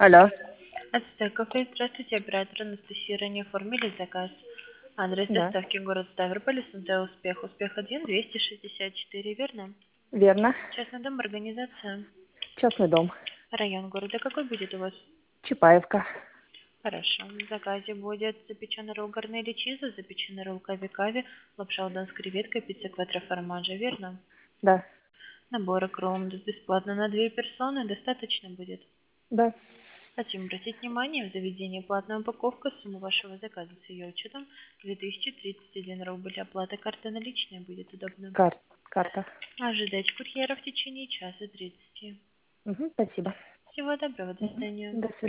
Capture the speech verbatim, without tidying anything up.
Алло. Ацтеков, здравствуйте, оператор Анастасия, ранее оформили заказ. Адрес Да, доставки город Ставрополь, СНТ Успех, Успех один, двести шестьдесят четыре, верно? верно. Частный дом, организация. Частный дом. Район города какой будет у вас? Чапаевка. Хорошо. В заказе будет запеченный ролл гарнели чиза, запеченный ролл кави-кави, лапша удон с креветкой, пицца квадроформаджа, верно? Да, Набор икром бесплатно на две персоны, достаточно будет? да. Хотим обратить внимание, в заведении платная упаковка, сумма вашего заказа с ее учетом две тысячи тридцать один рубль. Оплата карты наличная будет удобно. Кар карта. Ожидать курьера в течение часа тридцати. Угу, спасибо. Всего доброго, до Угу. свидания. До свидания.